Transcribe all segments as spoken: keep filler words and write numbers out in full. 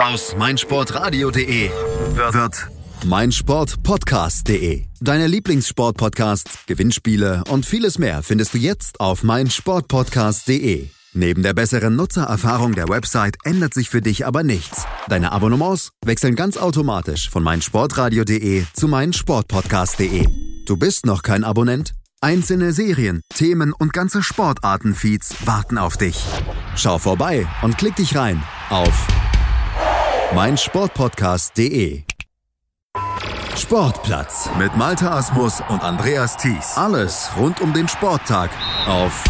Aus meinsportradio punkt de wird meinsportpodcast punkt de. Deine Lieblingssportpodcasts, Gewinnspiele und vieles mehr findest du jetzt auf meinsportpodcast punkt de. Neben der besseren Nutzererfahrung der Website ändert sich für dich aber nichts. Deine Abonnements wechseln ganz automatisch von meinsportradio punkt de zu meinsportpodcast punkt de. Du bist noch kein Abonnent? Einzelne Serien, Themen und ganze Sportarten-Feeds warten auf dich. Schau vorbei und klick dich rein auf meinsportpodcast punkt de. Sportplatz mit Malte Asmus und Andreas Thies. Alles rund um den Sporttag auf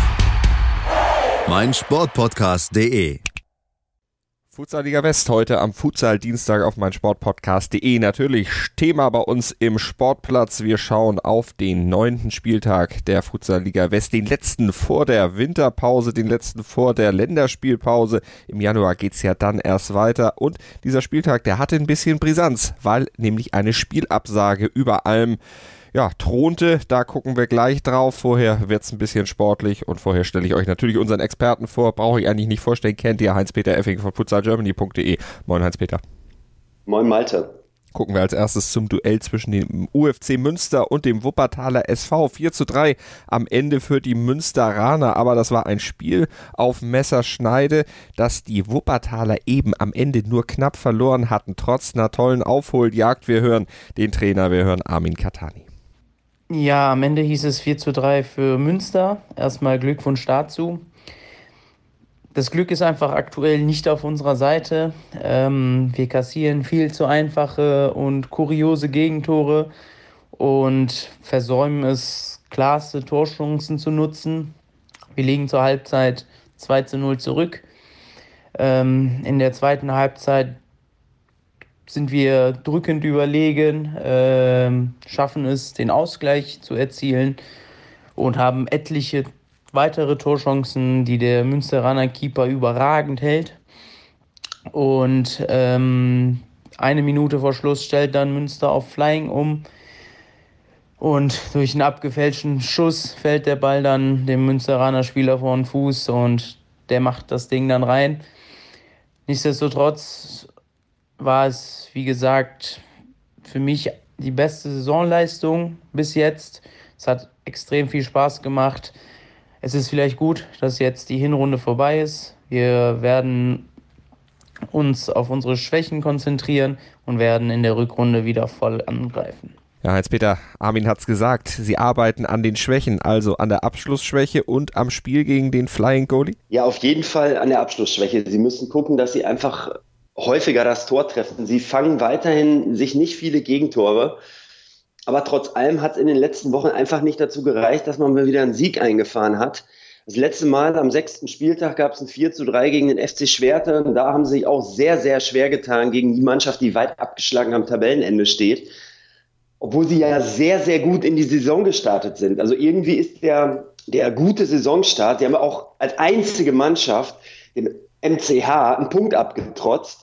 meinsportpodcast punkt de. Futsal-Liga West heute am Futsal-Dienstag auf meinsportpodcast punkt de. Natürlich Thema bei uns im Sportplatz. Wir schauen auf den neunten Spieltag der Futsal-Liga West, den letzten vor der Winterpause, den letzten vor der Länderspielpause. Im Januar geht's ja dann erst weiter und dieser Spieltag, der hatte ein bisschen Brisanz, weil nämlich eine Spielabsage über allem ja, thronte. Da gucken wir gleich drauf. Vorher wird's ein bisschen sportlich und vorher stelle ich euch natürlich unseren Experten vor. Brauche ich eigentlich nicht vorstellen. Kennt ihr Heinz-Peter Effing von futsal germany punkt de. Moin Heinz-Peter. Moin Malte. Gucken wir als erstes zum Duell zwischen dem U F C Münster und dem Wuppertaler S V. vier zu drei am Ende für die Münsteraner, aber das war ein Spiel auf Messerschneide, das die Wuppertaler eben am Ende nur knapp verloren hatten, trotz einer tollen Aufholjagd. Wir hören den Trainer, wir hören Armin Katani. Ja, am Ende hieß es vier zu drei für Münster. Erstmal Glückwunsch dazu. Das Glück ist einfach aktuell nicht auf unserer Seite. Ähm, wir kassieren viel zu einfache und kuriose Gegentore und versäumen es, klarste Torchancen zu nutzen. Wir liegen zur Halbzeit zwei zu null zurück. Ähm, in der zweiten Halbzeit sind wir drückend überlegen, äh, schaffen es, den Ausgleich zu erzielen und haben etliche weitere Torchancen, die der Münsteraner Keeper überragend hält. Und ähm, eine Minute vor Schluss stellt dann Münster auf Flying um. Und durch einen abgefälschten Schuss fällt der Ball dann dem Münsteraner Spieler vor den Fuß und der macht das Ding dann rein. Nichtsdestotrotz war es, wie gesagt, für mich die beste Saisonleistung bis jetzt. Es hat extrem viel Spaß gemacht. Es ist vielleicht gut, dass jetzt die Hinrunde vorbei ist. Wir werden uns auf unsere Schwächen konzentrieren und werden in der Rückrunde wieder voll angreifen. Ja, Heinz-Peter, Armin hat's gesagt, sie arbeiten an den Schwächen, also an der Abschlussschwäche und am Spiel gegen den Flying Goalie? Ja, auf jeden Fall an der Abschlussschwäche. Sie müssen gucken, dass sie einfach häufiger das Tor treffen. Sie fangen weiterhin sich nicht viele Gegentore, aber trotz allem hat es in den letzten Wochen einfach nicht dazu gereicht, dass man mal wieder einen Sieg eingefahren hat. Das letzte Mal am sechsten Spieltag gab es ein vier zu drei gegen den F C Schwerte. Da haben sie sich auch sehr, sehr schwer getan gegen die Mannschaft, die weit abgeschlagen am Tabellenende steht. Obwohl sie ja sehr, sehr gut in die Saison gestartet sind. Also irgendwie ist der, der gute Saisonstart, die haben auch als einzige Mannschaft dem M C H einen Punkt abgetrotzt.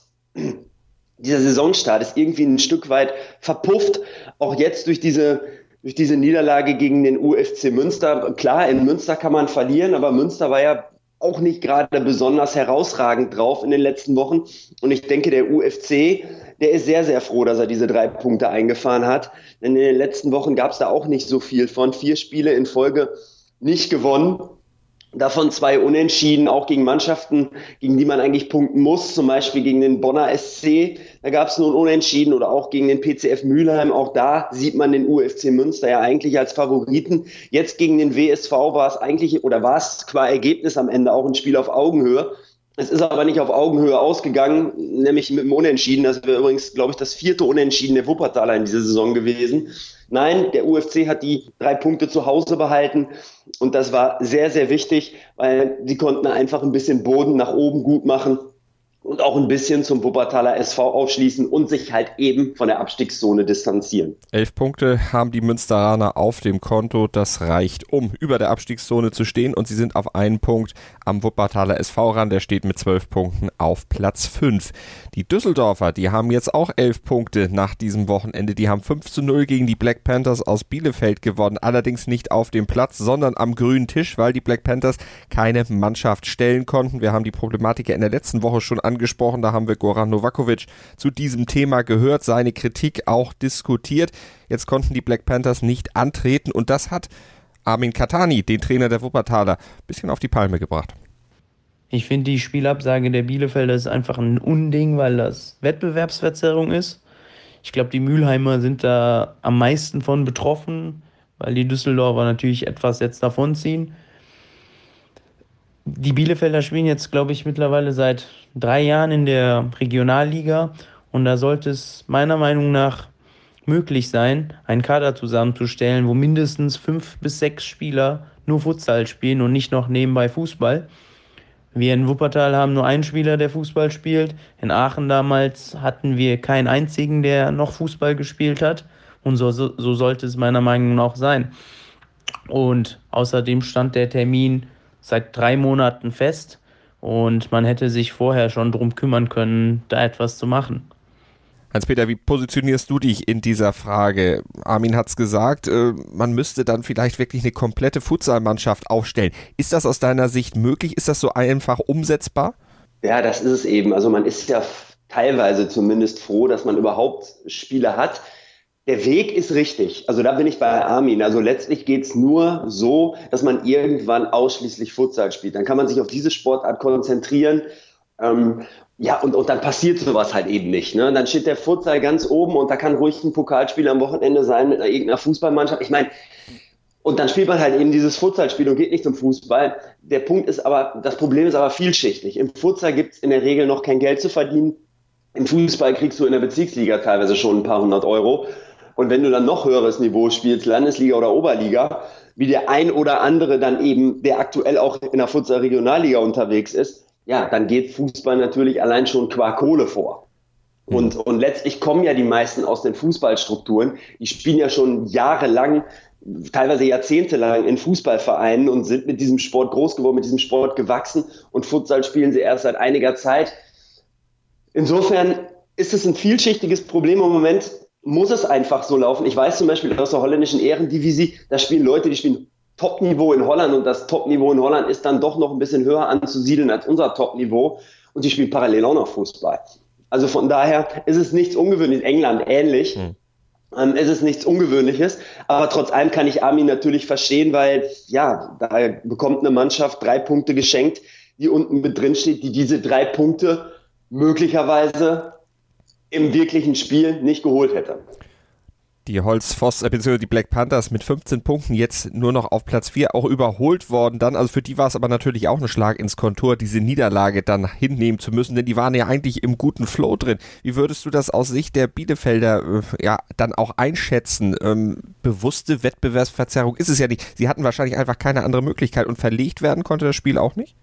Dieser Saisonstart ist irgendwie ein Stück weit verpufft, auch jetzt durch diese, durch diese Niederlage gegen den U F C Münster. Klar, in Münster kann man verlieren, aber Münster war ja auch nicht gerade besonders herausragend drauf in den letzten Wochen. Und ich denke, der U F C, der ist sehr, sehr froh, dass er diese drei Punkte eingefahren hat. Denn in den letzten Wochen gab es da auch nicht so viel von. Vier Spiele in Folge nicht gewonnen. Davon zwei Unentschieden, auch gegen Mannschaften, gegen die man eigentlich punkten muss, zum Beispiel gegen den Bonner S C, da gab es nur ein Unentschieden, oder auch gegen den P C F Mülheim, auch da sieht man den U F C Münster ja eigentlich als Favoriten. Jetzt gegen den W S V war es eigentlich, oder war es qua Ergebnis am Ende auch ein Spiel auf Augenhöhe. Es ist aber nicht auf Augenhöhe ausgegangen, nämlich mit dem Unentschieden. Das wäre übrigens, glaube ich, das vierte Unentschieden der Wuppertaler in dieser Saison gewesen. Nein, der U F C hat die drei Punkte zu Hause behalten und das war sehr, sehr wichtig, weil sie konnten einfach ein bisschen Boden nach oben gut machen und auch ein bisschen zum Wuppertaler S V aufschließen und sich halt eben von der Abstiegszone distanzieren. Elf Punkte haben die Münsteraner auf dem Konto, das reicht, um über der Abstiegszone zu stehen, und sie sind auf einen Punkt am Wuppertaler S V ran, der steht mit zwölf Punkten auf Platz fünf. Die Düsseldorfer, die haben jetzt auch elf Punkte nach diesem Wochenende, die haben fünf zu null gegen die Black Panthers aus Bielefeld gewonnen, allerdings nicht auf dem Platz, sondern am grünen Tisch, weil die Black Panthers keine Mannschaft stellen konnten. Wir haben die Problematik ja in der letzten Woche schon angesprochen, angesprochen, da haben wir Goran Novakovic zu diesem Thema gehört, seine Kritik auch diskutiert. Jetzt konnten die Black Panthers nicht antreten und das hat Armin Kahtani, den Trainer der Wuppertaler, ein bisschen auf die Palme gebracht. Ich finde, die Spielabsage der Bielefelder ist einfach ein Unding, weil das Wettbewerbsverzerrung ist. Ich glaube, die Mülheimer sind da am meisten von betroffen, weil die Düsseldorfer natürlich etwas jetzt davonziehen. Die Bielefelder spielen jetzt, glaube ich, mittlerweile seit drei Jahren in der Regionalliga und da sollte es meiner Meinung nach möglich sein, einen Kader zusammenzustellen, wo mindestens fünf bis sechs Spieler nur Futsal spielen und nicht noch nebenbei Fußball. Wir in Wuppertal haben nur einen Spieler, der Fußball spielt. In Aachen damals hatten wir keinen einzigen, der noch Fußball gespielt hat. Und so, so, so sollte es meiner Meinung nach auch sein. Und außerdem stand der Termin seit drei Monaten fest. Und man hätte sich vorher schon drum kümmern können, da etwas zu machen. Hans-Peter, wie positionierst du dich in dieser Frage? Armin hat es gesagt, äh, man müsste dann vielleicht wirklich eine komplette Futsalmannschaft aufstellen. Ist das aus deiner Sicht möglich? Ist das so einfach umsetzbar? Ja, das ist es eben. Also man ist ja teilweise zumindest froh, dass man überhaupt Spieler hat. Der Weg ist richtig. Also da bin ich bei Armin. Also letztlich geht es nur so, dass man irgendwann ausschließlich Futsal spielt. Dann kann man sich auf diese Sportart konzentrieren. Ähm, Ja, und, und dann passiert sowas halt eben nicht. Ne? Dann steht der Futsal ganz oben und da kann ruhig ein Pokalspiel am Wochenende sein mit einer, irgendeiner Fußballmannschaft. Ich meine, und dann spielt man halt eben dieses Futsalspiel und geht nicht zum Fußball. Der Punkt ist aber, das Problem ist aber vielschichtig. Im Futsal gibt es in der Regel noch kein Geld zu verdienen. Im Fußball kriegst du in der Bezirksliga teilweise schon ein paar hundert Euro. Und wenn du dann noch höheres Niveau spielst, Landesliga oder Oberliga, wie der ein oder andere dann eben, der aktuell auch in der Futsal-Regionalliga unterwegs ist, ja, dann geht Fußball natürlich allein schon qua Kohle vor. Und, und letztlich kommen ja die meisten aus den Fußballstrukturen. Die spielen ja schon jahrelang, teilweise jahrzehntelang in Fußballvereinen und sind mit diesem Sport groß geworden, mit diesem Sport gewachsen. Und Futsal spielen sie erst seit einiger Zeit. Insofern ist es ein vielschichtiges Problem im Moment. Muss es einfach so laufen. Ich weiß zum Beispiel aus der holländischen Ehrendivisie, da spielen Leute, die spielen Top-Niveau in Holland und das Top-Niveau in Holland ist dann doch noch ein bisschen höher anzusiedeln als unser Top-Niveau und die spielen parallel auch noch Fußball. Also von daher ist es nichts Ungewöhnliches, England ähnlich, mhm. ähm, ist es nichts Ungewöhnliches, aber trotz allem kann ich Armin natürlich verstehen, weil ja, da bekommt eine Mannschaft drei Punkte geschenkt, die unten mit drin steht, die diese drei Punkte möglicherweise im wirklichen Spiel nicht geholt hätte. Die Holzfoss, äh, beziehungsweise die Black Panthers mit fünfzehn Punkten jetzt nur noch auf Platz vier, auch überholt worden dann. Also für die war es aber natürlich auch ein Schlag ins Kontor, diese Niederlage dann hinnehmen zu müssen, denn die waren ja eigentlich im guten Flow drin. Wie würdest du das aus Sicht der Bielefelder äh, ja dann auch einschätzen? Ähm, bewusste Wettbewerbsverzerrung ist es ja nicht. Sie hatten wahrscheinlich einfach keine andere Möglichkeit und verlegt werden konnte das Spiel auch nicht?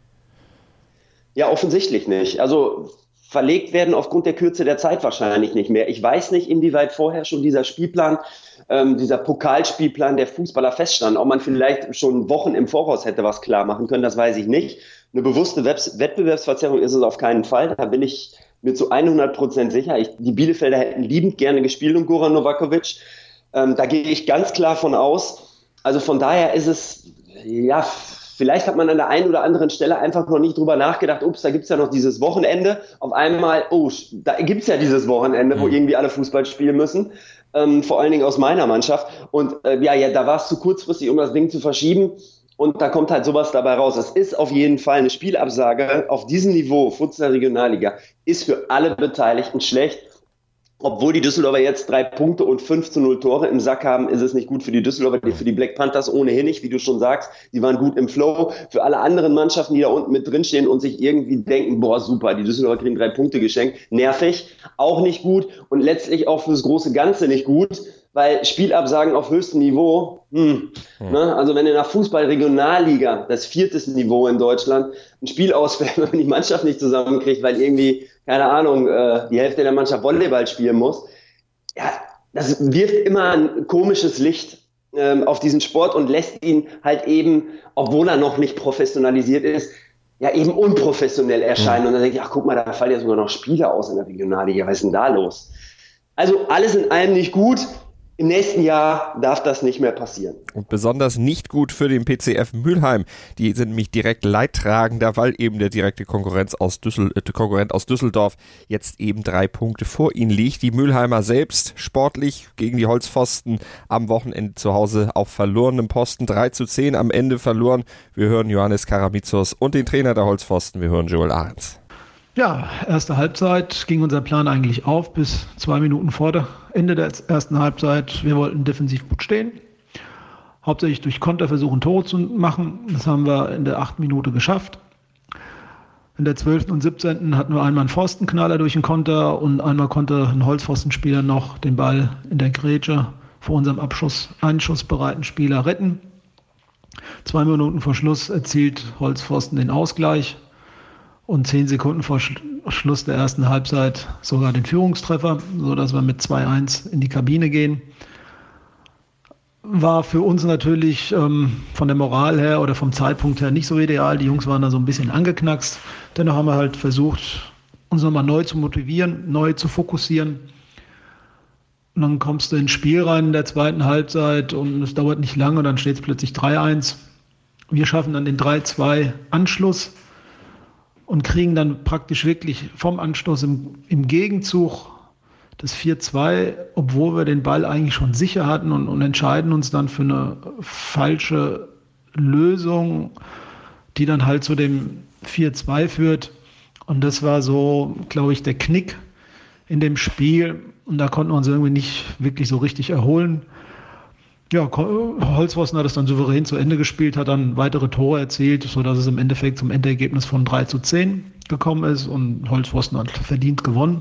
Ja, offensichtlich nicht. Also verlegt werden aufgrund der Kürze der Zeit wahrscheinlich nicht mehr. Ich weiß nicht, inwieweit vorher schon dieser Spielplan, ähm, dieser Pokalspielplan der Fußballer feststand. Ob man vielleicht schon Wochen im Voraus hätte was klar machen können, das weiß ich nicht. Eine bewusste Web- Wettbewerbsverzerrung ist es auf keinen Fall. Da bin ich mir zu hundert Prozent sicher. Ich, die Bielefelder hätten liebend gerne gespielt um Goran Novakovic. Ähm, da gehe ich ganz klar von aus. Also von daher ist es, ja, vielleicht hat man an der einen oder anderen Stelle einfach noch nicht drüber nachgedacht, ups, da gibt's ja noch dieses Wochenende. Auf einmal, oh, da gibt's ja dieses Wochenende, wo irgendwie alle Fußball spielen müssen. Ähm, vor allen Dingen aus meiner Mannschaft. Und äh, ja, ja, da war es zu kurzfristig, um das Ding zu verschieben. Und da kommt halt sowas dabei raus. Es ist auf jeden Fall eine Spielabsage auf diesem Niveau, Futsal Regionalliga, ist für alle Beteiligten schlecht. Obwohl die Düsseldorfer jetzt drei Punkte und fünf zu null Tore im Sack haben, ist es nicht gut für die Düsseldorfer, für die Black Panthers ohnehin nicht, wie du schon sagst. Die waren gut im Flow. Für alle anderen Mannschaften, die da unten mit drinstehen und sich irgendwie denken, boah, super, die Düsseldorfer kriegen drei Punkte geschenkt. Nervig, auch nicht gut und letztlich auch fürs große Ganze nicht gut, weil Spielabsagen auf höchstem Niveau, hm, hm. Ne? Also wenn in der Fußball-Regionalliga, das viertes Niveau in Deutschland, ein Spiel ausfällt, wenn man die Mannschaft nicht zusammenkriegt, weil irgendwie keine Ahnung, äh, die Hälfte der Mannschaft Volleyball spielen muss. Ja, das wirft immer ein komisches Licht ähm, auf diesen Sport und lässt ihn halt eben, obwohl er noch nicht professionalisiert ist, ja eben unprofessionell erscheinen. Mhm. Und dann denke ich, ach guck mal, da fallen ja sogar noch Spieler aus in der Regionalliga. Was ist denn da los? Also alles in allem nicht gut. Im nächsten Jahr darf das nicht mehr passieren. Und besonders nicht gut für den P C F Mülheim. Die sind nämlich direkt leidtragender, weil eben der direkte Konkurrenz aus Düssel- äh, Konkurrent aus Düsseldorf jetzt eben drei Punkte vor ihnen liegt. Die Mülheimer selbst sportlich gegen die Holzpfosten am Wochenende zu Hause auf verlorenem Posten. drei zu zehn am Ende verloren. Wir hören Johannes Karamitsos und den Trainer der Holzpfosten. Wir hören Joel Ahrens. Ja, erste Halbzeit ging unser Plan eigentlich auf bis zwei Minuten vor der Ende der ersten Halbzeit. Wir wollten defensiv gut stehen, hauptsächlich durch Konter versuchen Tore zu machen. Das haben wir in der achten Minute geschafft. In der zwölften und siebzehnten hatten wir einmal einen Pfostenknaller durch den Konter und einmal konnte ein Holzpfostenspieler noch den Ball in der Grätsche vor unserem Abschuss, einschussbereiten Spieler retten. Zwei Minuten vor Schluss erzielt Holzpfosten den Ausgleich. Und zehn Sekunden vor Schluss der ersten Halbzeit sogar den Führungstreffer, sodass wir mit zwei eins in die Kabine gehen. War für uns natürlich ähm, von der Moral her oder vom Zeitpunkt her nicht so ideal. Die Jungs waren da so ein bisschen angeknackst. Dennoch haben wir halt versucht, uns nochmal neu zu motivieren, neu zu fokussieren. Und dann kommst du ins Spiel rein in der zweiten Halbzeit und es dauert nicht lange und dann steht es plötzlich drei eins. Wir schaffen dann den drei zwei Anschluss und kriegen dann praktisch wirklich vom Anstoß im, im Gegenzug das vier zwei, obwohl wir den Ball eigentlich schon sicher hatten und, und entscheiden uns dann für eine falsche Lösung, die dann halt zu dem vier zwei führt. Und das war so, glaube ich, der Knick in dem Spiel. Und da konnten wir uns irgendwie nicht wirklich so richtig erholen. Ja, Holzpfosten hat es dann souverän zu Ende gespielt, hat dann weitere Tore erzielt, sodass es im Endeffekt zum Endergebnis von drei zu zehn gekommen ist und Holzpfosten hat verdient gewonnen.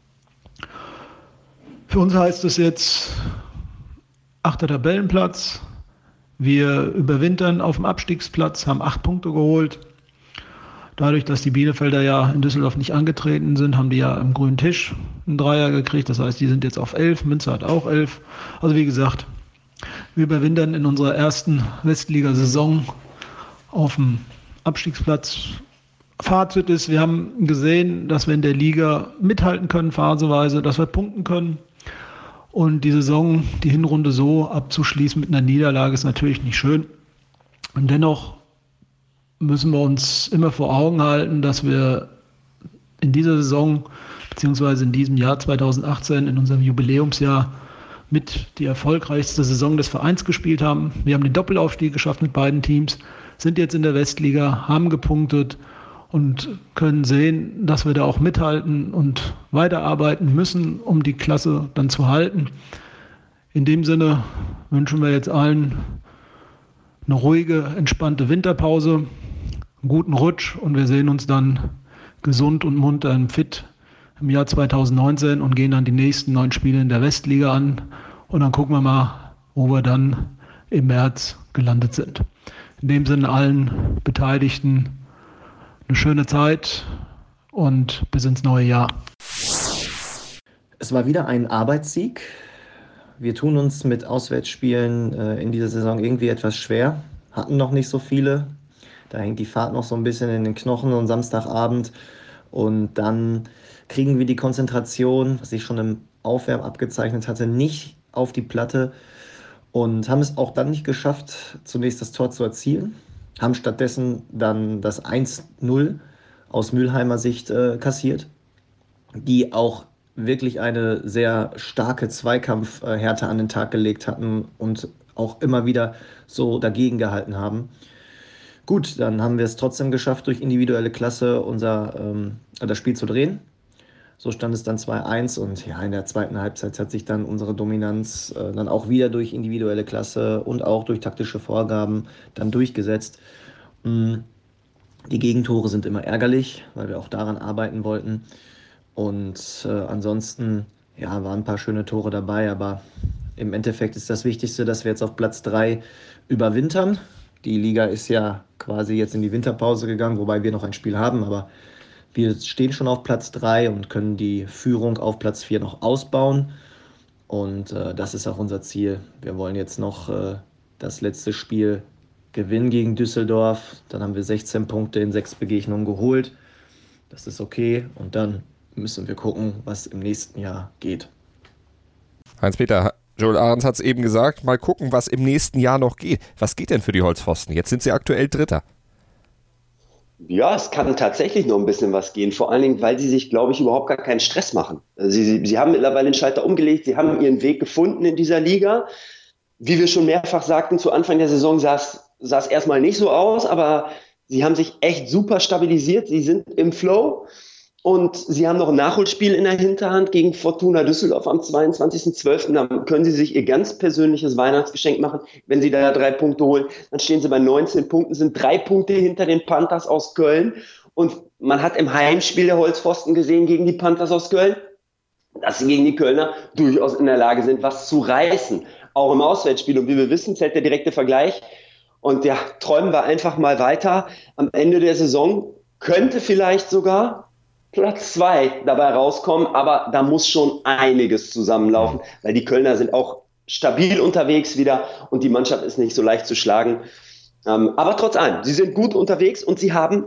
Für uns heißt es jetzt achter Tabellenplatz. Wir überwintern auf dem Abstiegsplatz, haben acht Punkte geholt. Dadurch, dass die Bielefelder ja in Düsseldorf nicht angetreten sind, haben die ja am grünen Tisch einen Dreier gekriegt. Das heißt, die sind jetzt auf elf, Münster hat auch elf. Also wie gesagt, wir überwintern in unserer ersten Westliga-Saison auf dem Abstiegsplatz. Fazit ist, wir haben gesehen, dass wir in der Liga mithalten können, phaseweise, dass wir punkten können. Und die Saison, die Hinrunde so abzuschließen mit einer Niederlage ist natürlich nicht schön. Und dennoch müssen wir uns immer vor Augen halten, dass wir in dieser Saison, beziehungsweise in diesem Jahr zweitausendachtzehn, in unserem Jubiläumsjahr, mit die erfolgreichste Saison des Vereins gespielt haben. Wir haben den Doppelaufstieg geschafft mit beiden Teams, sind jetzt in der Westliga, haben gepunktet und können sehen, dass wir da auch mithalten und weiterarbeiten müssen, um die Klasse dann zu halten. In dem Sinne wünschen wir jetzt allen eine ruhige, entspannte Winterpause, einen guten Rutsch und wir sehen uns dann gesund und munter und fit im Jahr zweitausendneunzehn und gehen dann die nächsten neun Spiele in der Westliga an und dann gucken wir mal, wo wir dann im März gelandet sind. In dem Sinne allen Beteiligten eine schöne Zeit und bis ins neue Jahr. Es war wieder ein Arbeitssieg. Wir tun uns mit Auswärtsspielen äh, in dieser Saison irgendwie etwas schwer, hatten noch nicht so viele. Da hängt die Fahrt noch so ein bisschen in den Knochen und Samstagabend und dann kriegen wir die Konzentration, was ich schon im Aufwärmen abgezeichnet hatte, nicht auf die Platte und haben es auch dann nicht geschafft, zunächst das Tor zu erzielen, haben stattdessen dann das eins null aus Mülheimer Sicht äh, kassiert, die auch wirklich eine sehr starke Zweikampfhärte an den Tag gelegt hatten und auch immer wieder so dagegen gehalten haben. Gut, dann haben wir es trotzdem geschafft, durch individuelle Klasse unser ähm, das Spiel zu drehen. So stand es dann zwei eins und ja, in der zweiten Halbzeit hat sich dann unsere Dominanz äh, dann auch wieder durch individuelle Klasse und auch durch taktische Vorgaben dann durchgesetzt. Mm, die Gegentore sind immer ärgerlich, weil wir auch daran arbeiten wollten. Und äh, ansonsten, ja, waren ein paar schöne Tore dabei, aber im Endeffekt ist das Wichtigste, dass wir jetzt auf Platz drei überwintern. Die Liga ist ja quasi jetzt in die Winterpause gegangen, wobei wir noch ein Spiel haben, aber wir stehen schon auf Platz drei und können die Führung auf Platz vier noch ausbauen. Und äh, das ist auch unser Ziel. Wir wollen jetzt noch äh, das letzte Spiel gewinnen gegen Düsseldorf. Dann haben wir sechzehn Punkte in sechs Begegnungen geholt. Das ist okay. Und dann müssen wir gucken, was im nächsten Jahr geht. Heinz-Peter, Joel Ahrens hat es eben gesagt, mal gucken, was im nächsten Jahr noch geht. Was geht denn für die Holzpfosten? Jetzt sind sie aktuell Dritter. Ja, es kann tatsächlich noch ein bisschen was gehen, vor allen Dingen, weil sie sich, glaube ich, überhaupt gar keinen Stress machen. Also sie, sie, sie haben mittlerweile den Schalter umgelegt, sie haben ihren Weg gefunden in dieser Liga. Wie wir schon mehrfach sagten, zu Anfang der Saison sah es erstmal nicht so aus, aber sie haben sich echt super stabilisiert, sie sind im Flow und sie haben noch ein Nachholspiel in der Hinterhand gegen Fortuna Düsseldorf am zweiundzwanzigsten zwölften Dann können sie sich ihr ganz persönliches Weihnachtsgeschenk machen. Wenn sie da drei Punkte holen, dann stehen sie bei neunzehn Punkten, sind drei Punkte hinter den Panthers aus Köln. Und man hat im Heimspiel der Holzpfosten gesehen gegen die Panthers aus Köln, dass sie gegen die Kölner durchaus in der Lage sind, was zu reißen. Auch im Auswärtsspiel. Und wie wir wissen, zählt der direkte Vergleich. Und ja, träumen wir einfach mal weiter. Am Ende der Saison könnte vielleicht sogar Platz zwei dabei rauskommen, aber da muss schon einiges zusammenlaufen, weil die Kölner sind auch stabil unterwegs wieder und die Mannschaft ist nicht so leicht zu schlagen. Ähm, aber trotz allem, sie sind gut unterwegs und sie haben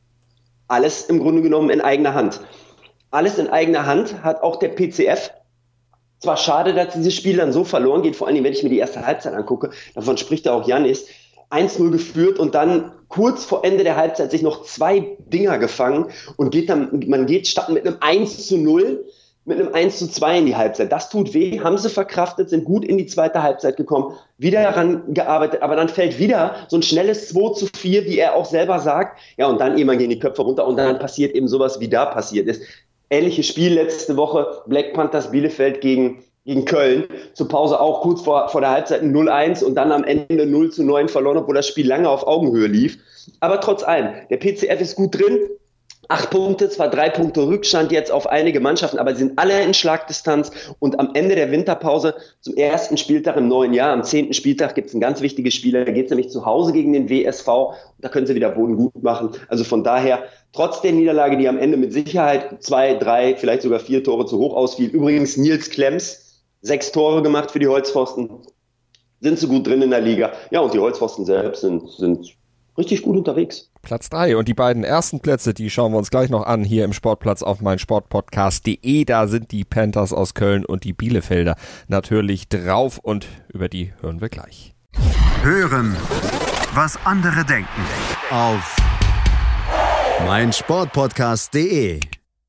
alles im Grunde genommen in eigener Hand. Alles in eigener Hand hat auch der P C F. Zwar schade, dass dieses Spiel dann so verloren geht, vor allem wenn ich mir die erste Halbzeit angucke, davon spricht ja auch Janis, eins null geführt und dann kurz vor Ende der Halbzeit sich noch zwei Dinger gefangen und geht dann, man geht statt mit einem eins zu null mit einem eins zu zwei in die Halbzeit. Das tut weh, haben sie verkraftet, sind gut in die zweite Halbzeit gekommen, wieder daran gearbeitet, aber dann fällt wieder so ein schnelles zwei zu vier, wie er auch selber sagt. Ja, und dann irgendwann gehen die Köpfe runter und dann passiert eben sowas, wie da passiert ist. Ähnliches Spiel letzte Woche, Black Panthers Bielefeld gegen gegen Köln, zur Pause auch kurz vor, vor der Halbzeit null eins und dann am Ende null zu neun verloren, obwohl das Spiel lange auf Augenhöhe lief. Aber trotz allem, der P C F ist gut drin, acht Punkte, zwar drei Punkte Rückstand jetzt auf einige Mannschaften, aber sie sind alle in Schlagdistanz und am Ende der Winterpause zum ersten Spieltag im neuen Jahr, am zehnten Spieltag gibt es ein ganz wichtiges Spiel, da geht es nämlich zu Hause gegen den W S V, da können sie wieder Boden gut machen. Also von daher, trotz der Niederlage, die am Ende mit Sicherheit zwei, drei, vielleicht sogar vier Tore zu hoch ausfiel, übrigens Nils Klemms, Sechs Tore gemacht für die Holzpfosten, sind so gut drin in der Liga. Ja, und die Holzpfosten selbst sind, sind richtig gut unterwegs. Platz drei und die beiden ersten Plätze, die schauen wir uns gleich noch an hier im Sportplatz auf meinsportpodcast punkt de. Da sind die Panthers aus Köln und die Bielefelder natürlich drauf und über die hören wir gleich. Hören, was andere denken auf meinsportpodcast punkt de.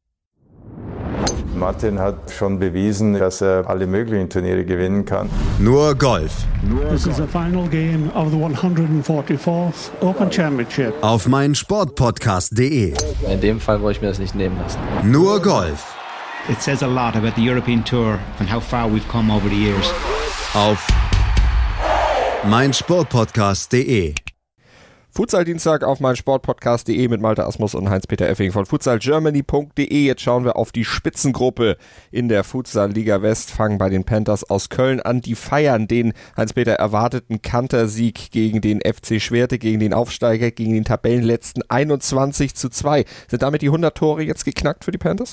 Martin hat schon bewiesen, dass er alle möglichen Turniere gewinnen kann. Nur Golf. This is the final game of the one hundred forty-fourth Open Championship. Auf meinsportpodcast punkt de. In dem Fall wollte ich mir das nicht nehmen lassen. Nur Golf. It says a lot about the European Tour and how far we've come over the years. Auf meinsportpodcast punkt de. Futsal-Dienstag auf meinsportpodcast punkt de mit Malte Asmus und Heinz-Peter Effing von futsalgermany punkt de. Jetzt schauen wir auf die Spitzengruppe in der Futsal-Liga West, fangen bei den Panthers aus Köln an. Die feiern den, Heinz-Peter, erwarteten Kantersieg gegen den F C Schwerte, gegen den Aufsteiger, gegen den Tabellenletzten einundzwanzig zu zwei. Sind damit die hundert Tore jetzt geknackt für die Panthers?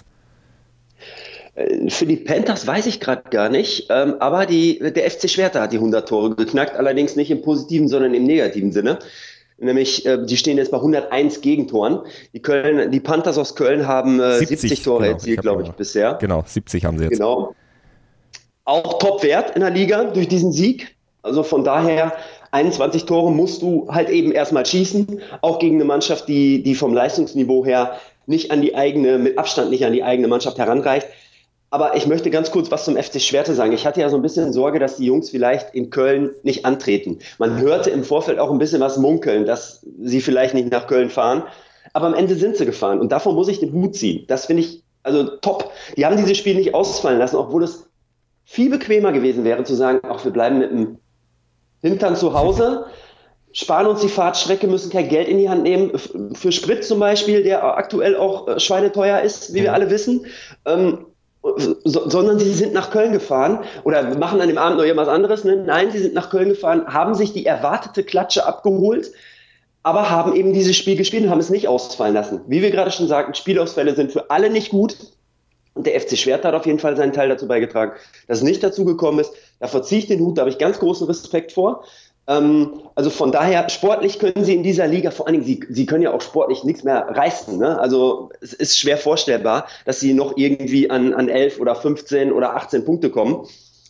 Für die Panthers weiß ich gerade gar nicht, aber die, der F C Schwerte hat die hundert Tore geknackt, allerdings nicht im positiven, sondern im negativen Sinne. Nämlich, äh, die stehen jetzt bei hunderteins Gegentoren. Die Köln, die Panthers aus Köln haben äh, siebzig, siebzig Tore genau, erzielt, glaube ich, bisher. Genau, siebzig haben sie jetzt. Genau. Auch Top-Wert in der Liga durch diesen Sieg. Also von daher, einundzwanzig Tore musst du halt eben erstmal schießen. Auch gegen eine Mannschaft, die, die vom Leistungsniveau her nicht an die eigene, mit Abstand nicht an die eigene Mannschaft heranreicht. Aber ich möchte ganz kurz was zum F C Schwerte sagen. Ich hatte ja so ein bisschen Sorge, dass die Jungs vielleicht in Köln nicht antreten. Man hörte im Vorfeld auch ein bisschen was munkeln, dass sie vielleicht nicht nach Köln fahren. Aber am Ende sind sie gefahren und davon muss ich den Hut ziehen. Das finde ich also top. Die haben dieses Spiel nicht ausfallen lassen, obwohl es viel bequemer gewesen wäre zu sagen, ach, wir bleiben mit dem Hintern zu Hause, sparen uns die Fahrtstrecke, müssen kein Geld in die Hand nehmen. Für Sprit zum Beispiel, der aktuell auch schweineteuer ist, wie wir alle wissen. Ähm, So, sondern sie sind nach Köln gefahren oder machen an dem Abend noch irgendwas anderes. Ne? Nein, sie sind nach Köln gefahren, haben sich die erwartete Klatsche abgeholt, aber haben eben dieses Spiel gespielt und haben es nicht ausfallen lassen. Wie wir gerade schon sagten, Spielausfälle sind für alle nicht gut. Und der F C Schwerte hat auf jeden Fall seinen Teil dazu beigetragen, dass es nicht dazu gekommen ist. Da verziehe ich den Hut, da habe ich ganz großen Respekt vor. Ähm, also von daher, sportlich können sie in dieser Liga, vor allen Dingen, sie, sie können ja auch sportlich nichts mehr reißen. Ne? Also es ist schwer vorstellbar, dass sie noch irgendwie an, an elf oder fünfzehn oder achtzehn Punkte kommen.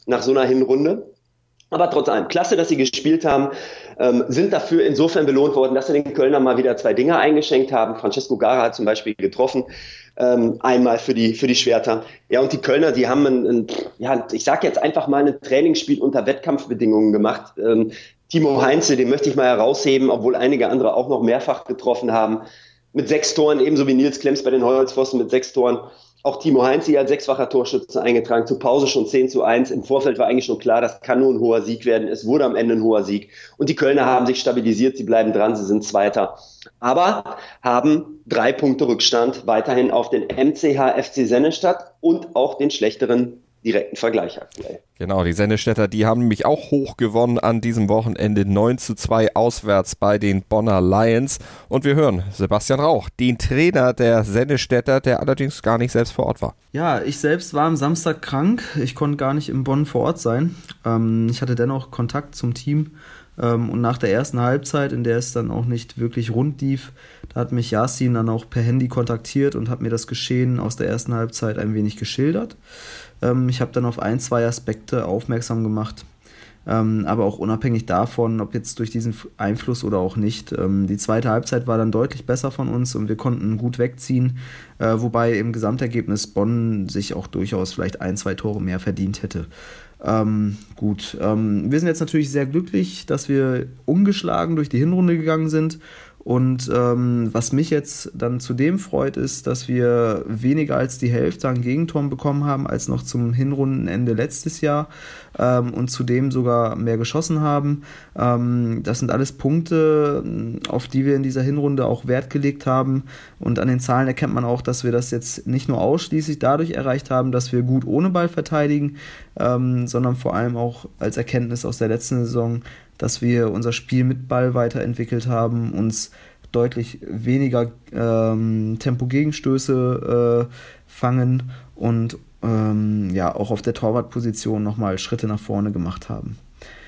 nach so einer Hinrunde. Aber trotz allem, klasse, dass sie gespielt haben, ähm, sind dafür insofern belohnt worden, dass sie den Kölner mal wieder zwei Dinger eingeschenkt haben. Francesco Gara hat zum Beispiel getroffen, ähm, einmal für die, für die Schwerter. Ja, und die Kölner, die haben ein, ein ja, ich sag jetzt einfach mal ein Trainingsspiel unter Wettkampfbedingungen gemacht. Ähm, Timo Heinze, den möchte ich mal herausheben, obwohl einige andere auch noch mehrfach getroffen haben. Mit sechs Toren, ebenso wie Nils Klemms bei den Holzpfosten mit sechs Toren. Auch Timo Heinze als sechsfacher Torschütze eingetragen, zur Pause schon zehn zu eins. Im Vorfeld war eigentlich schon klar, das kann nur ein hoher Sieg werden. Es wurde am Ende ein hoher Sieg. Und die Kölner haben sich stabilisiert, sie bleiben dran, sie sind Zweiter. Aber haben drei Punkte Rückstand weiterhin auf den M C H F C Sennestadt und auch den schlechteren direkten Vergleich aktuell. Genau, die Sennestädter, die haben nämlich auch hoch gewonnen an diesem Wochenende, neun zu zwei auswärts bei den Bonner Lions. Und wir hören Sebastian Rauch, den Trainer der Sennestädter, der allerdings gar nicht selbst vor Ort war. Ja, ich selbst war am Samstag krank. Ich konnte gar nicht in Bonn vor Ort sein. Ähm, ich hatte dennoch Kontakt zum Team. Ähm, und nach der ersten Halbzeit, in der es dann auch nicht wirklich rund lief, da hat mich Yasin dann auch per Handy kontaktiert und hat mir das Geschehen aus der ersten Halbzeit ein wenig geschildert. Ähm, ich habe dann auf ein, zwei Aspekte aufmerksam gemacht, ähm, aber auch unabhängig davon, ob jetzt durch diesen Einfluss oder auch nicht. Ähm, die zweite Halbzeit war dann deutlich besser von uns und wir konnten gut wegziehen, äh, wobei im Gesamtergebnis Bonn sich auch durchaus vielleicht ein, zwei Tore mehr verdient hätte. Ähm, gut, ähm, wir sind jetzt natürlich sehr glücklich, dass wir ungeschlagen durch die Hinrunde gegangen sind. Und ähm, was mich jetzt dann zudem freut, ist, dass wir weniger als die Hälfte an Gegentoren bekommen haben, als noch zum Hinrundenende letztes Jahr ähm, und zudem sogar mehr geschossen haben. Ähm, das sind alles Punkte, auf die wir in dieser Hinrunde auch Wert gelegt haben. Und an den Zahlen erkennt man auch, dass wir das jetzt nicht nur ausschließlich dadurch erreicht haben, dass wir gut ohne Ball verteidigen, ähm, sondern vor allem auch als Erkenntnis aus der letzten Saison, dass wir unser Spiel mit Ball weiterentwickelt haben, uns deutlich weniger ähm, Tempo-Gegenstöße äh, fangen und ähm, ja auch auf der Torwartposition nochmal Schritte nach vorne gemacht haben.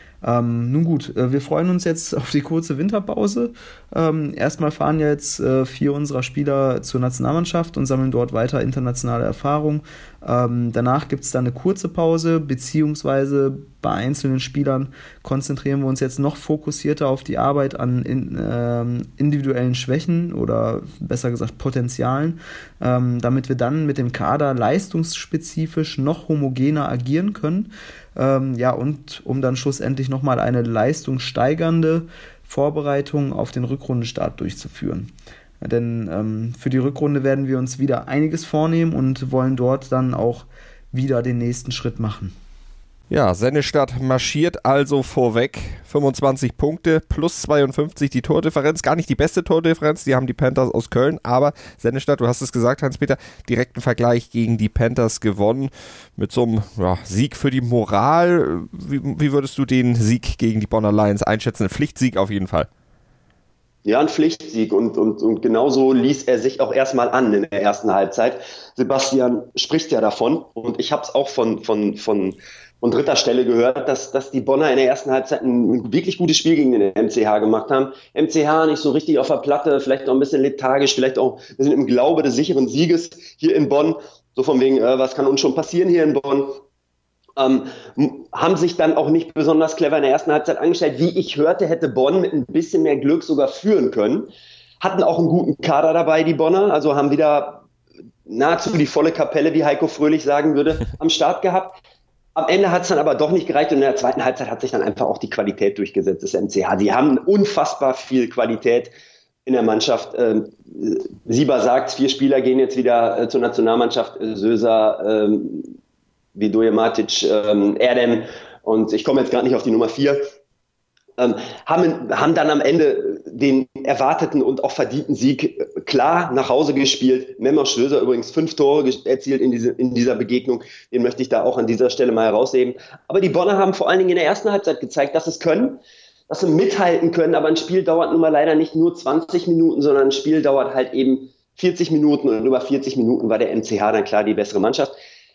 Ähm, nun gut, äh, wir freuen uns jetzt auf die kurze Winterpause. Ähm, erstmal fahren jetzt äh, vier unserer Spieler zur Nationalmannschaft und sammeln dort weiter internationale Erfahrung. Ähm, danach gibt es dann eine kurze Pause, beziehungsweise bei einzelnen Spielern konzentrieren wir uns jetzt noch fokussierter auf die Arbeit an in, ähm, individuellen Schwächen oder besser gesagt Potenzialen, ähm, damit wir dann mit dem Kader leistungsspezifisch noch homogener agieren können. Ähm, ja, und um dann schlussendlich nochmal eine leistungssteigernde Vorbereitung auf den Rückrundenstart durchzuführen. Ja, denn ähm, für die Rückrunde werden wir uns wieder einiges vornehmen und wollen dort dann auch wieder den nächsten Schritt machen. Ja, Sennestadt marschiert also vorweg. fünfundzwanzig Punkte plus zweiundfünfzig die Tordifferenz. Gar nicht die beste Tordifferenz, die haben die Panthers aus Köln. Aber Sennestadt, du hast es gesagt, Hans-Peter, direkten Vergleich gegen die Panthers gewonnen. Mit so einem ja, Sieg für die Moral. Wie, wie würdest du den Sieg gegen die Bonner Lions einschätzen? Ein Pflichtsieg auf jeden Fall. Ja, ein Pflichtsieg und, und, und genauso ließ er sich auch erstmal an in der ersten Halbzeit. Sebastian spricht ja davon und ich habe es auch von, von, von, von dritter Stelle gehört, dass, dass die Bonner in der ersten Halbzeit ein wirklich gutes Spiel gegen den M C H gemacht haben. M C H nicht so richtig auf der Platte, vielleicht auch ein bisschen lethargisch, vielleicht auch wir sind im Glaube des sicheren Sieges hier in Bonn. So von wegen, äh, was kann uns schon passieren hier in Bonn? Ähm, haben sich dann auch nicht besonders clever in der ersten Halbzeit angestellt. Wie ich hörte, hätte Bonn mit ein bisschen mehr Glück sogar führen können. Hatten auch einen guten Kader dabei, die Bonner. Also haben wieder nahezu die volle Kapelle, wie Heiko Fröhlich sagen würde, am Start gehabt. Am Ende hat es dann aber doch nicht gereicht und in der zweiten Halbzeit hat sich dann einfach auch die Qualität durchgesetzt des M C H. Die haben unfassbar viel Qualität in der Mannschaft. Ähm, Sieber sagt, vier Spieler gehen jetzt wieder äh, zur Nationalmannschaft. Söser, ähm, Vidoje Matic, ähm, Erdem und ich komme jetzt gerade nicht auf die Nummer vier, ähm, haben, haben dann am Ende den erwarteten und auch verdienten Sieg klar nach Hause gespielt. Memo Schlöser übrigens fünf Tore erzielt in, diese, in dieser Begegnung, den möchte ich da auch an dieser Stelle mal herausheben. Aber die Bonner haben vor allen Dingen in der ersten Halbzeit gezeigt, dass sie es können, dass sie mithalten können, aber ein Spiel dauert nun mal leider nicht nur zwanzig Minuten, sondern ein Spiel dauert halt eben vierzig Minuten und über vierzig Minuten war der M C H dann klar die bessere Mannschaft.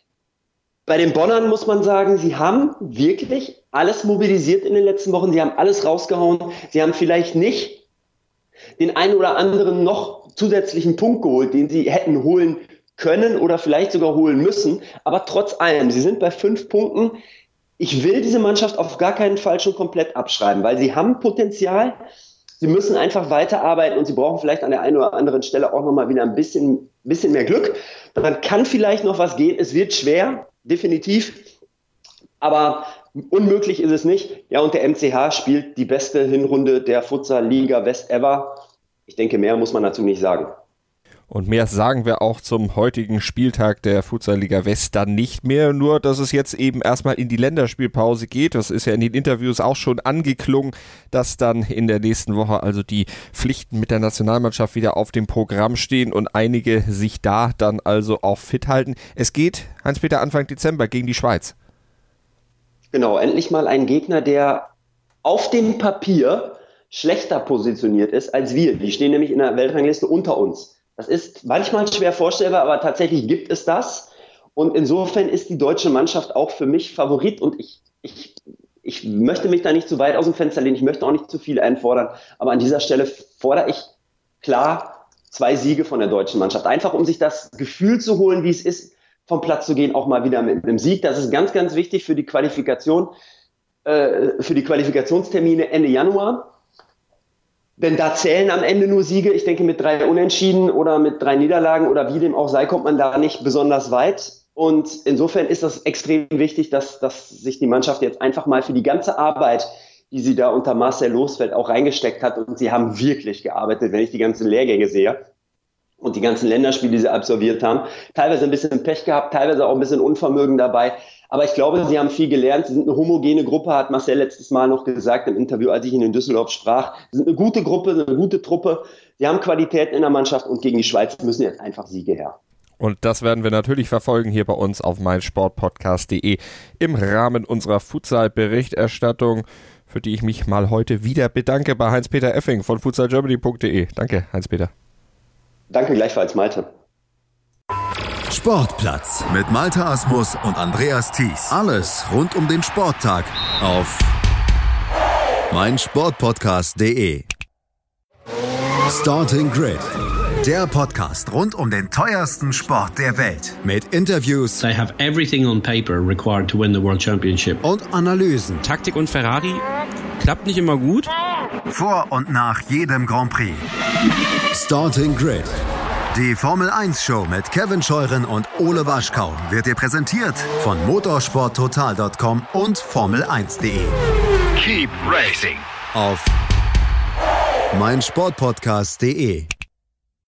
Bei den Bonnern muss man sagen, sie haben wirklich alles mobilisiert in den letzten Wochen. Sie haben alles rausgehauen. Sie haben vielleicht nicht den einen oder anderen noch zusätzlichen Punkt geholt, den sie hätten holen können oder vielleicht sogar holen müssen. Aber trotz allem, sie sind bei fünf Punkten. ich will diese Mannschaft auf gar keinen Fall schon komplett abschreiben, weil sie haben Potenzial. Sie müssen einfach weiterarbeiten und sie brauchen vielleicht an der einen oder anderen Stelle auch nochmal wieder ein bisschen, bisschen mehr Glück. Dann kann vielleicht noch was gehen. Es wird schwer, definitiv. Aber unmöglich ist es nicht. Ja, und der M C H spielt die beste Hinrunde der Futsal-Liga West ever. Ich denke, mehr muss man dazu nicht sagen. Und mehr sagen wir auch zum heutigen Spieltag der Futsal-Liga West dann nicht mehr, nur dass es jetzt eben erstmal in die Länderspielpause geht. Das ist ja in den Interviews auch schon angeklungen, dass dann in der nächsten Woche also die Pflichten mit der Nationalmannschaft wieder auf dem Programm stehen und einige sich da dann also auch fit halten. Es geht, Heinz-Peter, Anfang Dezember gegen die Schweiz. Genau, endlich mal ein Gegner, der auf dem Papier schlechter positioniert ist als wir. Die stehen nämlich in der Weltrangliste unter uns. Das ist manchmal schwer vorstellbar, aber tatsächlich gibt es das. Und insofern ist die deutsche Mannschaft auch für mich Favorit. Und ich, ich, ich möchte mich da nicht zu weit aus dem Fenster lehnen. Ich möchte auch nicht zu viel einfordern. Aber an dieser Stelle fordere ich klar zwei Siege von der deutschen Mannschaft. Einfach um sich das Gefühl zu holen, wie es ist, vom Platz zu gehen, auch mal wieder mit einem Sieg. Das ist ganz, ganz wichtig für die Qualifikation, äh, für die Qualifikationstermine Ende Januar. Denn da zählen am Ende nur Siege. Ich denke, mit drei Unentschieden oder mit drei Niederlagen oder wie dem auch sei, kommt man da nicht besonders weit. Und insofern ist das extrem wichtig, dass, dass sich die Mannschaft jetzt einfach mal für die ganze Arbeit, die sie da unter Marcel Losfeld auch reingesteckt hat, und sie haben wirklich gearbeitet, wenn ich die ganzen Lehrgänge sehe und die ganzen Länderspiele, die sie absolviert haben. Teilweise ein bisschen Pech gehabt, teilweise auch ein bisschen Unvermögen dabei. Aber ich glaube, sie haben viel gelernt. Sie sind eine homogene Gruppe, hat Marcel letztes Mal noch gesagt im Interview, als ich ihn in Düsseldorf sprach. Sie sind eine gute Gruppe, eine gute Truppe. Sie haben Qualitäten in der Mannschaft und gegen die Schweiz müssen jetzt einfach Siege her. Und das werden wir natürlich verfolgen hier bei uns auf meinsportpodcast punkt de im Rahmen unserer Futsal-Berichterstattung, für die ich mich mal heute wieder bedanke bei Heinz-Peter Effing von futsalgermany punkt de. Danke, Heinz-Peter. Danke gleichfalls, Malte. Sportplatz mit Malte Asmus und Andreas Thies. Alles rund um den Sporttag auf meinsportpodcast punkt de. Starting Grid, der Podcast rund um den teuersten Sport der Welt. Mit Interviews. They have everything on paper required to win the World Championship. Und Analysen. Taktik und Ferrari klappt nicht immer gut. Vor und nach jedem Grand Prix. Starting Grid. Die Formel eins Show mit Kevin Scheuren und Ole Waschkau wird dir präsentiert von motorsport total punkt com und formel eins punkt de. Keep racing Auf meinsportpodcast punkt de.